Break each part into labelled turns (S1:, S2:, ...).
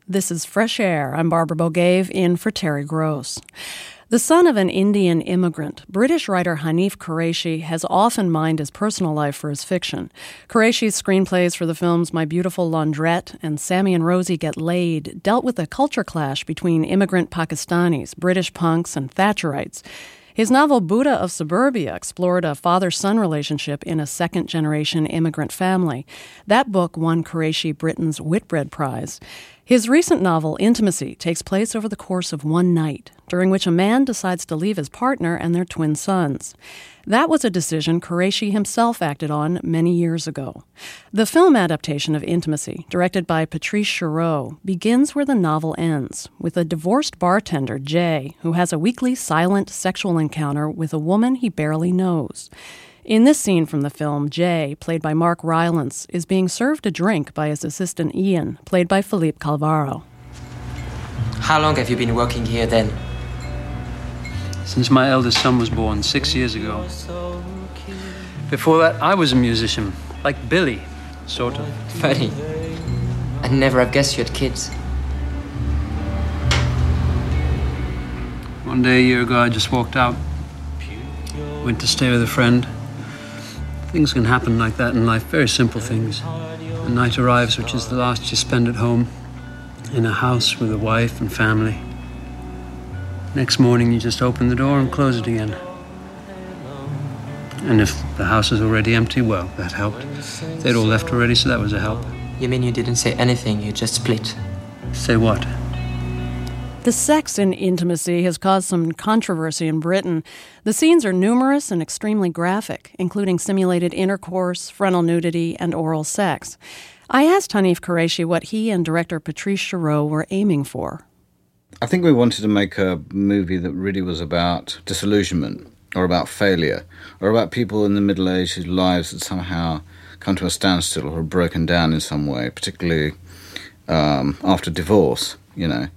S1: This is Fresh Air. I'm Barbara Bogaev in for Terry Gross. The son of an Indian immigrant, British writer Hanif Kureishi has often mined his personal life for his fiction. Qureishi's screenplays for the films My Beautiful Laundrette and Sammy and Rosie Get Laid dealt with a culture clash between immigrant Pakistanis, British punks, and Thatcherites. His novel Buddha of Suburbia explored a father-son relationship in a second-generation immigrant family. That book won Kureishi Britain's Whitbread Prize. His recent novel, Intimacy, takes place over the course of one night, during which a man decides to leave his partner and their twin sons. That was a decision Kureishi himself acted on many years ago. The film adaptation of Intimacy, directed by Patrice Chéreau, begins where the novel ends, with a divorced bartender, Jay, who has a weekly silent sexual encounter with a woman he barely knows. In this scene from the film, Jay, played by Mark Rylance, is being served a drink by his assistant Ian, played by Philippe Calvaro.
S2: How long have you been working here then?
S3: Since my eldest son was born 6 years ago. Before that, I was a musician, like Billy, sort of.
S2: Funny. I'd never have guessed you had kids.
S3: One day a year ago, I just walked out. Went to stay with a friend. Things can happen like that in life, very simple things. The night arrives, which is the last you spend at home, in a house with a wife and family. Next morning, you just open the door and close it again. And if the house is already empty, well, that helped. They'd all left already, so that was a help.
S2: You mean you didn't say anything, you just split?
S3: Say what?
S1: The sex in Intimacy has caused some controversy in Britain. The scenes are numerous and extremely graphic, including simulated intercourse, frontal nudity, and oral sex. I asked Hanif Kureishi what he and director Patrice Chéreau were aiming for.
S4: I think we wanted to make a movie that really was about disillusionment, or about failure, or about people in the middle age whose lives had somehow come to a standstill or broken down in some way, particularly after divorce, you know.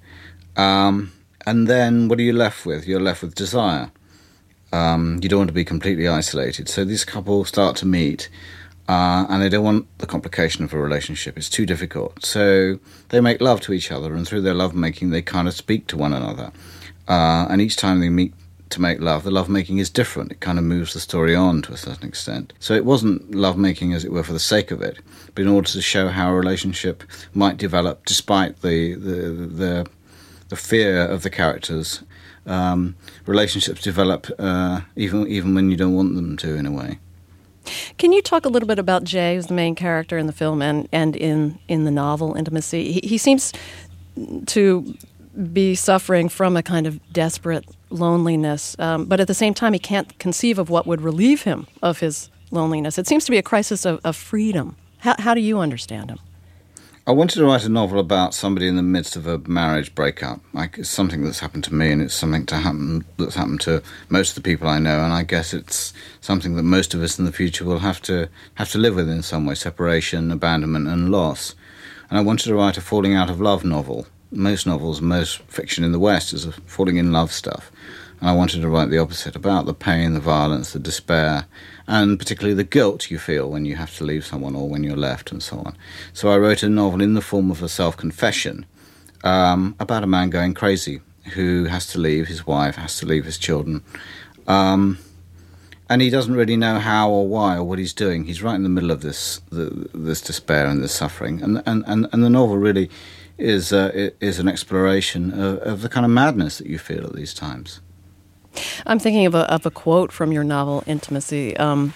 S4: And then what are you left with? You're left with desire. You don't want to be completely isolated. So these couples start to meet, and they don't want the complication of a relationship. It's too difficult. So they make love to each other, and through their lovemaking, they kind of speak to one another. And each time they meet to make love, the lovemaking is different. It kind of moves the story on to a certain extent. So it wasn't lovemaking, as it were, for the sake of it, but in order to show how a relationship might develop despite the fear of the characters. Relationships develop even when you don't want them to, in a way.
S1: Can you talk a little bit about Jay, who's the main character in the film and in the novel Intimacy? He seems to be suffering from a kind of desperate loneliness, but at the same time he can't conceive of what would relieve him of his loneliness. It seems to be a crisis of freedom. How do you understand him?
S4: I wanted to write a novel about somebody in the midst of a marriage breakup. It's something that's happened to me, and it's something that's happened to most of the people I know, and I guess it's something that most of us in the future will have to live with in some way: separation, abandonment, and loss. And I wanted to write a falling out of love novel. Most novels, most fiction in the West is a falling in love stuff. And I wanted to write the opposite, about the pain, the violence, the despair, and particularly the guilt you feel when you have to leave someone or when you're left and so on. So I wrote a novel in the form of a self-confession about a man going crazy who has to leave his wife, has to leave his children. And he doesn't really know how or why or what he's doing. He's right in the middle of this despair and this suffering. And the novel really is an exploration of the kind of madness that you feel at these times.
S1: I'm thinking of a quote from your novel, Intimacy.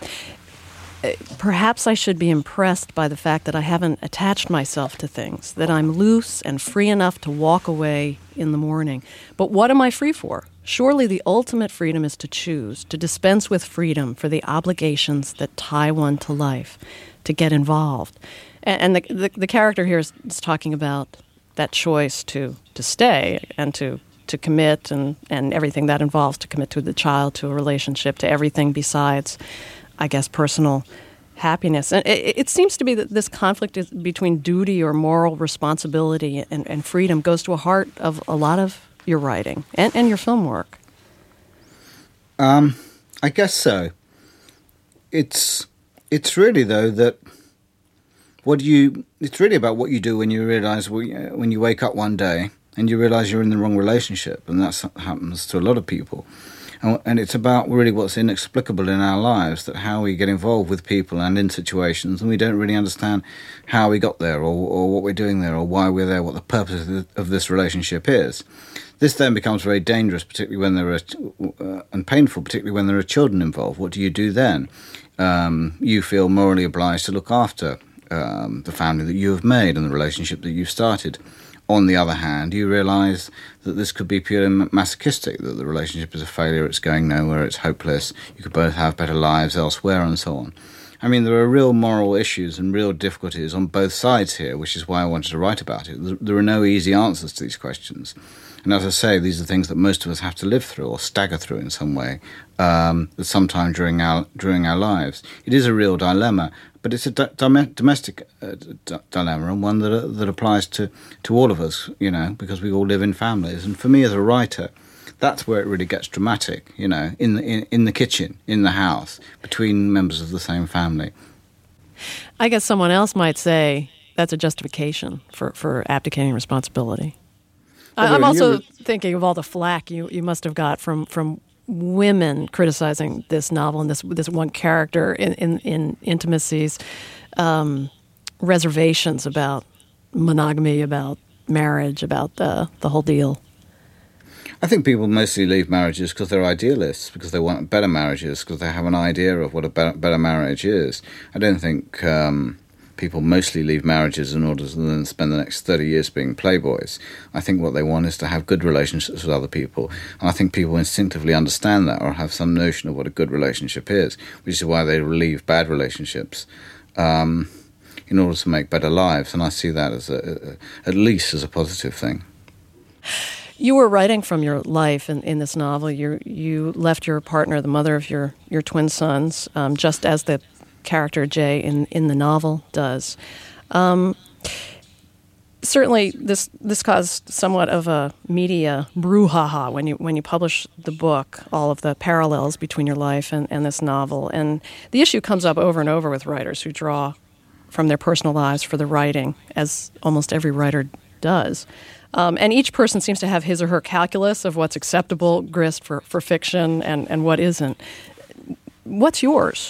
S1: Perhaps I should be impressed by the fact that I haven't attached myself to things, that I'm loose and free enough to walk away in the morning. But what am I free for? Surely the ultimate freedom is to choose, to dispense with freedom for the obligations that tie one to life, to get involved. And the character here is talking about that choice to stay and to commit and everything that involves, to commit to the child, to a relationship, to everything besides, I guess, personal happiness. And it seems to be that this conflict is between duty or moral responsibility and freedom goes to the heart of a lot of your writing and your film work.
S4: I guess so. It's really, though, that It's really about what you do when you realise, when you wake up one day and you realise you're in the wrong relationship, and that happens to a lot of people. And it's about really what's inexplicable in our lives, that how we get involved with people and in situations, and we don't really understand how we got there, or what we're doing there, or why we're there, what the purpose of this relationship is. This then becomes very dangerous, particularly when there are, and painful, particularly when there are children involved. What do you do then? You feel morally obliged to look after the family that you have made and the relationship that you've started. On the other hand, you realise that this could be purely masochistic, that the relationship is a failure, it's going nowhere, it's hopeless, you could both have better lives elsewhere, and so on. I mean, there are real moral issues and real difficulties on both sides here, which is why I wanted to write about it. There are no easy answers to these questions. And as I say, these are things that most of us have to live through or stagger through in some way, sometime during our lives. It is a real dilemma, but it's a domestic dilemma, and one that applies to all of us, because we all live in families. And for me as a writer, that's where it really gets dramatic, in the kitchen, in the house, between members of the same family.
S1: I guess someone else might say that's a justification for abdicating responsibility. I'm also thinking of all the flack you must have got from women criticizing this novel and this one character in intimacies, reservations about monogamy, about marriage, about the whole deal.
S4: I think people mostly leave marriages because they're idealists, because they want better marriages, because they have an idea of what a better marriage is. I don't think people mostly leave marriages in order to then spend the next 30 years being playboys. I think what they want is to have good relationships with other people. And I think people instinctively understand that, or have some notion of what a good relationship is, which is why they leave bad relationships in order to make better lives. And I see that as at least as a positive thing.
S1: You were writing from your life in this novel. You left your partner, the mother of your twin sons, just as the character Jay in the novel does. Certainly, this caused somewhat of a media brouhaha when you published the book, all of the parallels between your life and this novel. And the issue comes up over and over with writers who draw from their personal lives for the writing, as almost every writer does. And each person seems to have his or her calculus of what's acceptable grist for fiction and what isn't. What's yours?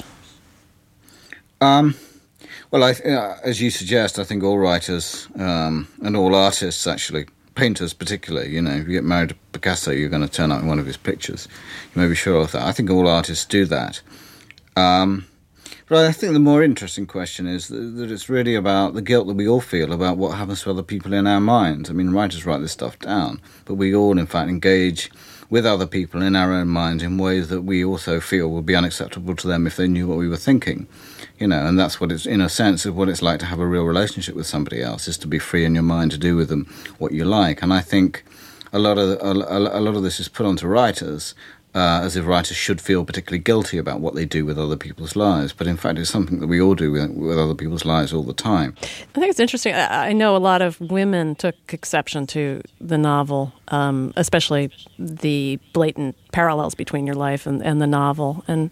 S4: Well, as you suggest, I think all writers and all artists, actually, painters particularly, if you get married to Picasso, you're going to turn up in one of his pictures. You may be sure of that. I think all artists do that. But I think the more interesting question is that it's really about the guilt that we all feel about what happens to other people in our minds. I mean, writers write this stuff down, but we all, in fact, engage with other people in our own minds in ways that we also feel would be unacceptable to them if they knew what we were thinking. And that's what it's, in a sense, is what it's like to have a real relationship with somebody else, is to be free in your mind to do with them what you like. And I think a lot of this is put onto writers as if writers should feel particularly guilty about what they do with other people's lives. But in fact, it's something that we all do with other people's lives all the time.
S1: I think it's interesting. I know a lot of women took exception to the novel, especially the blatant parallels between your life and the novel. And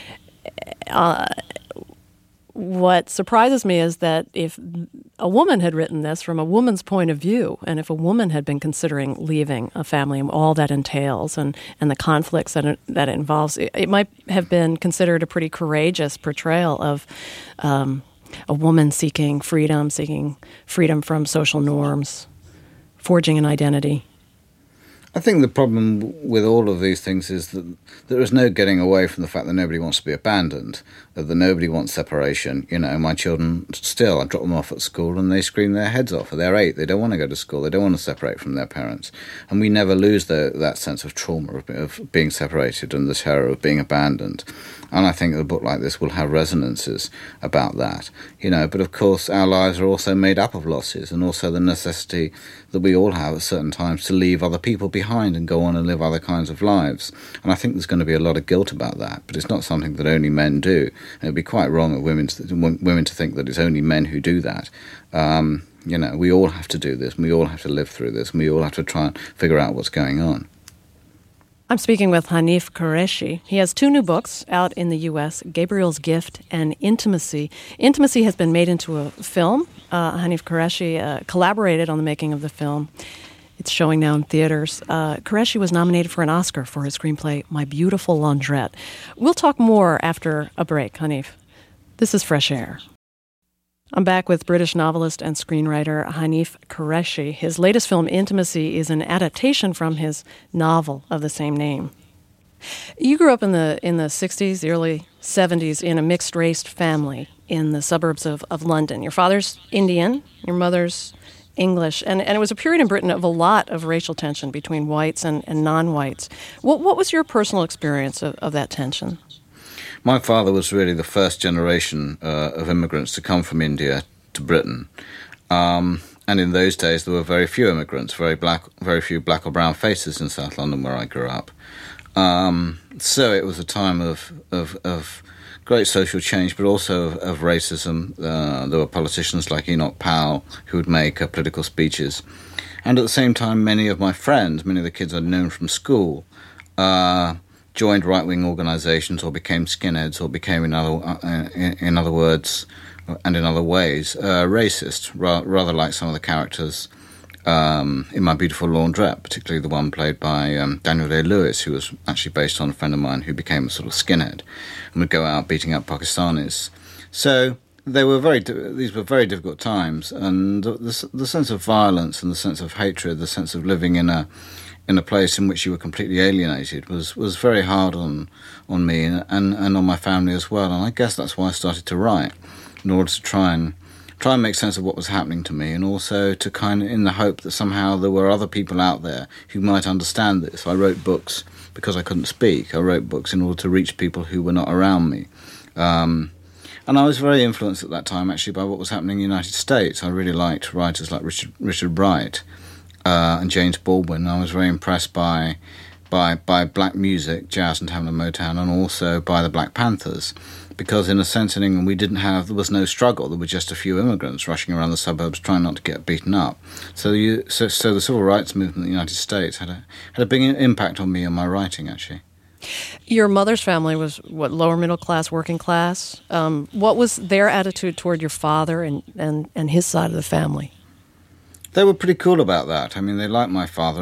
S1: what surprises me is that if a woman had written this from a woman's point of view, and if a woman had been considering leaving a family and all that entails and the conflicts that it involves, it might have been considered a pretty courageous portrayal of a woman seeking freedom from social norms, forging an identity.
S4: I think the problem with all of these things is that there is no getting away from the fact that nobody wants to be abandoned, that nobody wants separation. My children still, I drop them off at school and they scream their heads off. They're 8, they don't want to go to school, they don't want to separate from their parents. And we never lose that sense of trauma of being separated and the terror of being abandoned. And I think a book like this will have resonances about that. But of course our lives are also made up of losses, and also the necessity that we all have at certain times to leave other people behind and go on and live other kinds of lives. And I think there's going to be a lot of guilt about that, but it's not something that only men do. And it would be quite wrong of women to think that it's only men who do that. We all have to do this, and we all have to live through this, and we all have to try and figure out what's going on.
S1: I'm speaking with Hanif Kureishi. He has 2 new books out in the U.S., Gabriel's Gift and Intimacy. Intimacy has been made into a film. Hanif Kureishi collaborated on the making of the film. It's showing now in theaters. Kureishi was nominated for an Oscar for his screenplay, My Beautiful Laundrette. We'll talk more after a break, Hanif. This is Fresh Air. I'm back with British novelist and screenwriter Hanif Kureishi. His latest film, Intimacy, is an adaptation from his novel of the same name. You grew up in the 60s, the early 70s, in a mixed-race family in the suburbs of London. Your father's Indian, your mother's English, and it was a period in Britain of a lot of racial tension between whites and non-whites. What was your personal experience of that tension?
S4: My father was really the first generation of immigrants to come from India to Britain. And in those days, there were very few immigrants, very few black or brown faces in South London where I grew up. So it was a time of great social change, but also of racism. There were politicians like Enoch Powell who would make political speeches. And at the same time, many of my friends, many of the kids I'd known from school, joined right-wing organisations or became skinheads or became, in other words and in other ways, racist, rather like some of the characters in My Beautiful Laundrette, particularly the one played by Daniel Day-Lewis, who was actually based on a friend of mine who became a sort of skinhead and would go out beating up Pakistanis. So these were very difficult times, and the sense of violence and the sense of hatred, the sense of living in a place in which you were completely alienated was very hard on me and on my family as well. And I guess that's why I started to write, in order to try and make sense of what was happening to me, and also to kind of in the hope that somehow there were other people out there who might understand this. I wrote books because I couldn't speak. I wrote books in order to reach people who were not around me. And I was very influenced at that time, actually, by what was happening in the United States. I really liked writers like Richard Wright, and James Baldwin. I was very impressed by black music, jazz and Tamla Motown, and also by the Black Panthers, because in a sense in England there was no struggle. There were just a few immigrants rushing around the suburbs trying not to get beaten up. So the civil rights movement in the United States had a big impact on me and my writing, actually.
S1: Your mother's family was, lower middle class, working class? What was their attitude toward your father and his side of the family?
S4: They were pretty cool about that. I mean, they liked my father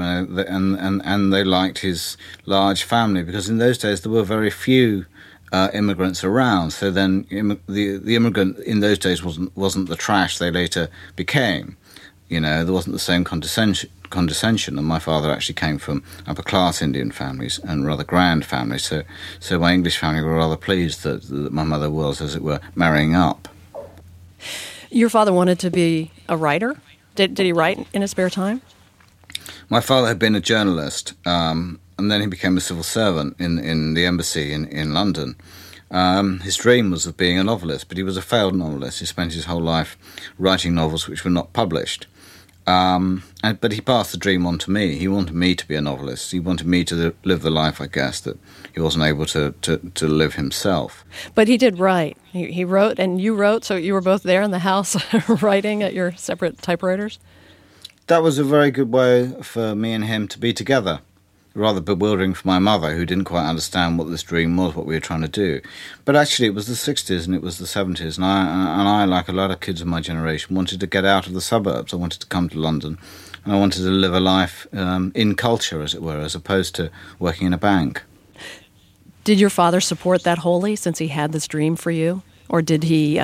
S4: and they liked his large family, because in those days there were very few immigrants around. So then the immigrant in those days wasn't the trash they later became. You know, there wasn't the same condescension. And my father actually came from upper class Indian families and rather grand families. So my English family were rather pleased that my mother was, as it were, marrying up.
S1: Your father wanted to be a writer? Did he write in his spare time? My
S4: father had been a journalist, and then he became a civil servant in the embassy in London. His dream was of being a novelist, but he was a failed novelist. He spent his whole life writing novels which were not published. But he passed the dream on to me. He wanted me to be a novelist. He wanted me to live the life, I guess, that he wasn't able to live himself.
S1: But he did write. He wrote, and you wrote, so you were both there in the house writing at your separate typewriters?
S4: That was a very good way for me and him to be together. Rather bewildering for my mother, who didn't quite understand what this dream was, what we were trying to do. But actually it was the 60s and it was the 70s, and I, like a lot of kids of my generation, wanted to get out of the suburbs. I wanted to come to London, and I wanted to live a life in culture, as it were, as opposed to working in a bank.
S1: Did your father support that wholly, since he had this dream for you? Or did he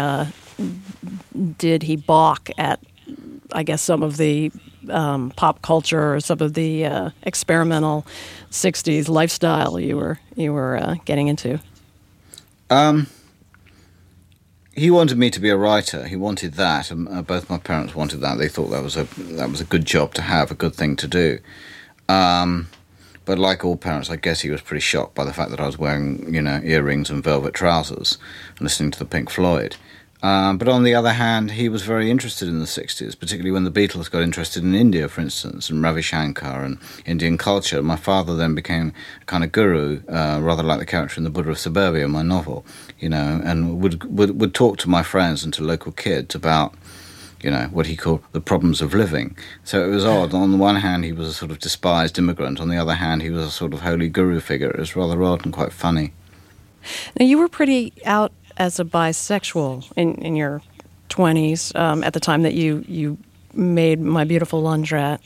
S1: balk at, I guess, some of the pop culture or some of the experimental 60s lifestyle you were getting into?
S4: He wanted me to be a writer. He wanted that, and both my parents wanted that. They thought that was a good job to have, a good thing to do. But like all parents, I guess he was pretty shocked by the fact that I was wearing, earrings and velvet trousers and listening to the Pink Floyd. But on the other hand, he was very interested in the 60s, particularly when the Beatles got interested in India, for instance, and Ravi Shankar and Indian culture. My father then became a kind of guru, rather like the character in The Buddha of Suburbia, my novel, and would talk to my friends and to local kids about what he called the problems of living. So it was odd. On the one hand, he was a sort of despised immigrant. On the other hand, he was a sort of holy guru figure. It was rather odd and quite funny.
S1: Now, you were pretty out as a bisexual in your 20s at the time that you made My Beautiful Laundrette.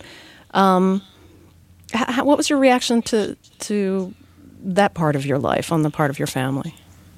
S1: What was your reaction to that part of your life on the part of your family?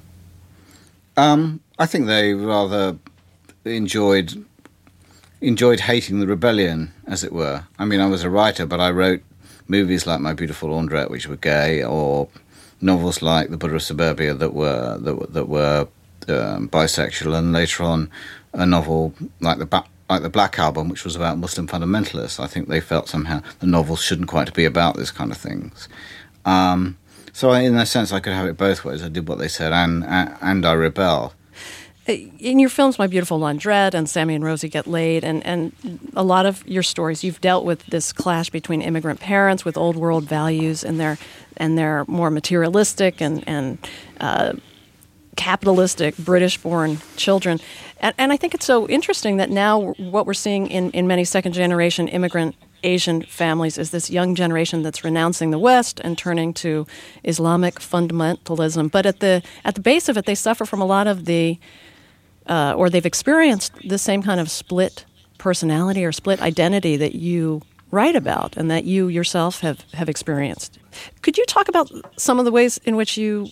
S4: I think they rather enjoyed hating the rebellion, as it were. I mean, I was a writer, but I wrote movies like My Beautiful Laundrette, which were gay, or novels like The Buddha of Suburbia that were bisexual, and later on a novel like the Black Album, which was about Muslim fundamentalists. I think they felt somehow the novels shouldn't quite be about this kind of things. So in a sense, I could have it both ways. I did what they said, and I rebelled.
S1: In your films, My Beautiful Laundrette and Sammy and Rosie Get Laid, and a lot of your stories, you've dealt with this clash between immigrant parents with old world values and their more materialistic and capitalistic British-born children. And I think it's so interesting that now what we're seeing in many second-generation immigrant Asian families is this young generation that's renouncing the West and turning to Islamic fundamentalism. But at the base of it, they suffer from a lot of or they've experienced the same kind of split personality or split identity that you write about and that you yourself have experienced. Could you talk about some of the ways in which you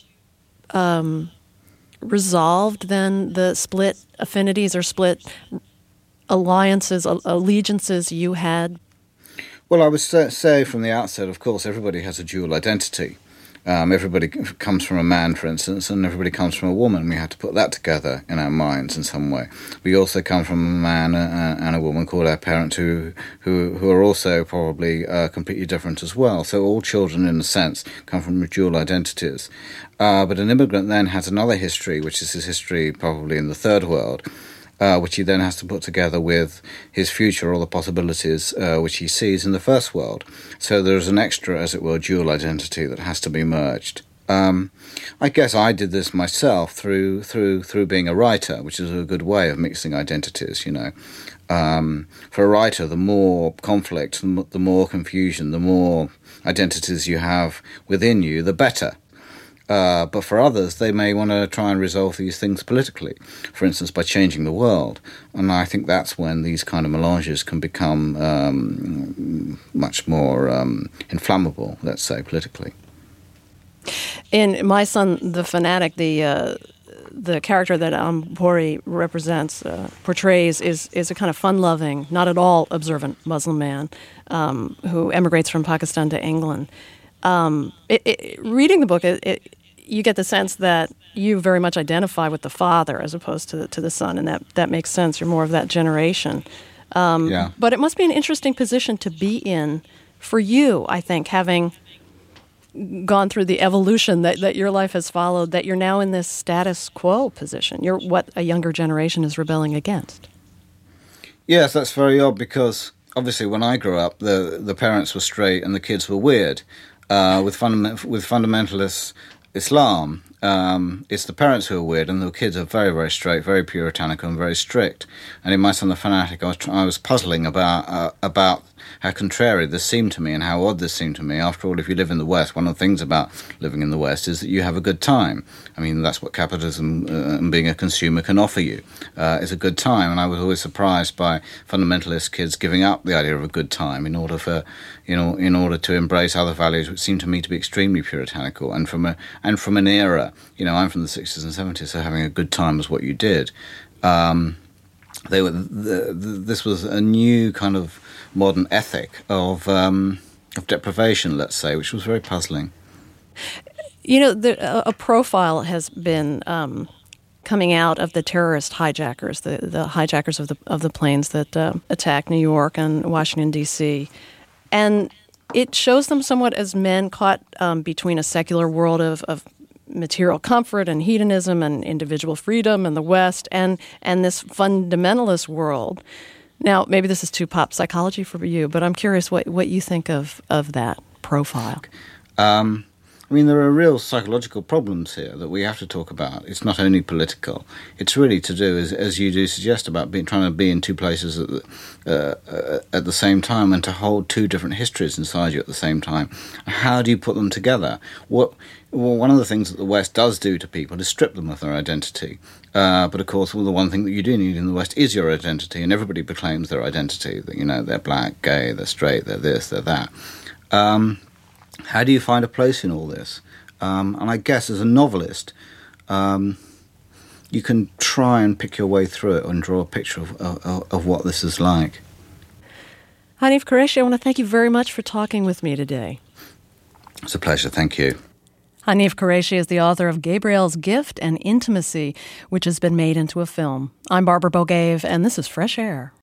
S1: resolved then the split affinities or split alliances, allegiances you had?
S4: Well, I would say from the outset, of course, everybody has a dual identity. Everybody comes from a man, for instance, and everybody comes from a woman. We had to put that together in our minds in some way. We also come from a man and a woman called our parents who are also probably completely different as well. So all children, in a sense, come from dual identities. But an immigrant then has another history, which is his history probably in the third world, which he then has to put together with his future or the possibilities which he sees in the first world. So there's an extra, as it were, dual identity that has to be merged. I guess I did this myself through being a writer, which is a good way of mixing identities, For a writer, the more conflict, the more confusion, the more identities you have within you, the better. But for others, they may want to try and resolve these things politically, for instance, by changing the world. And I think that's when these kind of melanges can become much more inflammable, let's say, politically.
S1: In My Son, the Fanatic, the character that Puri portrays is a kind of fun-loving, not at all observant Muslim man who emigrates from Pakistan to England. Reading the book, you get the sense that you very much identify with the father as opposed to the son, and that makes sense. You're more of that generation.
S4: Yeah.
S1: But it must be an interesting position to be in for you, I think, having gone through the evolution that your life has followed, that you're now in this status quo position. You're what a younger generation is rebelling against.
S4: Yes, that's very odd because obviously when I grew up, the parents were straight and the kids were weird. With fundamentalist Islam, it's the parents who are weird and the kids are very, very straight, very puritanical and very strict. And in My Son the Fanatic, I was puzzling about how contrary this seemed to me and how odd this seemed to me. After all, if you live in the West, one of the things about living in the West is that you have a good time. I mean, that's what capitalism and being a consumer can offer you, is a good time. And I was always surprised by fundamentalist kids giving up the idea of a good time in order to embrace other values which seemed to me to be extremely puritanical. And from an era, I'm from the 60s and 70s, so having a good time was what you did. This was a new kind of modern ethic of deprivation, let's say, which was very puzzling.
S1: A profile has been coming out of the terrorist hijackers, the hijackers of the planes that attacked New York and Washington, D.C., and it shows them somewhat as men caught between a secular world of material comfort and hedonism and individual freedom in the West and this fundamentalist world. Now, maybe this is too pop psychology for you, but I'm curious what you think of that profile.
S4: I mean, there are real psychological problems here that we have to talk about. It's not only political. It's really to do, as you do suggest, about trying to be in two places at the same time and to hold two different histories inside you at the same time. How do you put them together? One of the things that the West does do to people is strip them of their identity. But of course, the one thing that you do need in the West is your identity, and everybody proclaims their identity. That, they're black, gay, they're straight, they're this, they're that. How do you find a place in all this? And I guess as a novelist, you can try and pick your way through it and draw a picture of what this is like.
S1: Hanif Kureishi, I want to thank you very much for talking with me today.
S4: It's a pleasure. Thank you.
S1: Hanif Kureishi is the author of Gabriel's Gift and Intimacy, which has been made into a film. I'm Barbara Bogaev, and this is Fresh Air.